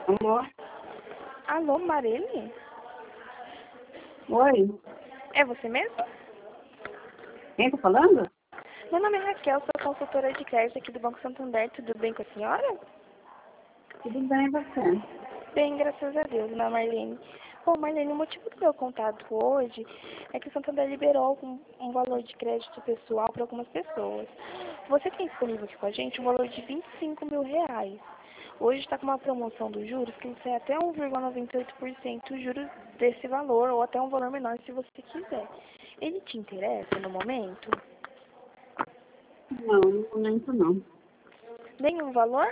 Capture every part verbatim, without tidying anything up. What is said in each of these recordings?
Alô? Alô, Marene? Oi? É você mesmo? Quem tá falando? Meu nome é Raquel, sou consultora de crédito aqui do Banco Santander. Tudo bem com a senhora? Tudo bem, você? Bem, graças a Deus, né, Marlene? Bom, Marlene, o motivo do meu contato hoje é que o Santander liberou um, um valor de crédito pessoal para algumas pessoas. Você tem disponível aqui com a gente um valor de vinte e cinco mil reais. Hoje está com uma promoção dos juros que sai até um vírgula noventa e oito por cento os juros desse valor, ou até um valor menor se você quiser. Ele te interessa no momento? Não, no momento não. Nenhum valor?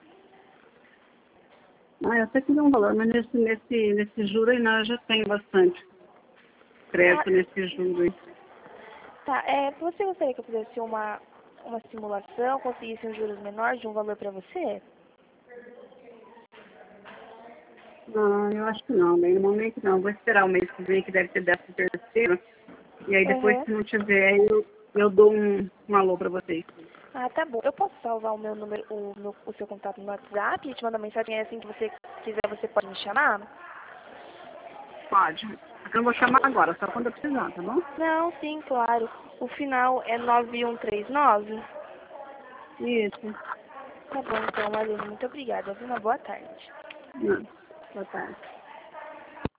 Ah, eu sei que deu um valor, mas nesse, nesse, nesse juro aí não, eu já tenho bastante crédito Ah, nesse juro aí. tá. É, você gostaria que eu fizesse uma, uma simulação, conseguisse um juros menor de um valor para você? Não, eu acho que não, bem, no momento não. Vou esperar o mês que vem, que deve ter décimo terceiro. E aí depois, Aham. se não tiver, eu, eu dou um, um alô pra vocês. Ah, tá bom. Eu posso salvar o meu número, o, meu, o seu contato no WhatsApp e te mandar mensagem, aí assim que você quiser, você pode me chamar? Pode. Eu não vou chamar agora, só quando eu precisar, tá bom? Não, sim, claro. O final é nove um três nove. Isso. Tá bom, então, Marlene, muito obrigada. Viu? Uma boa tarde. Não. Boa tarde.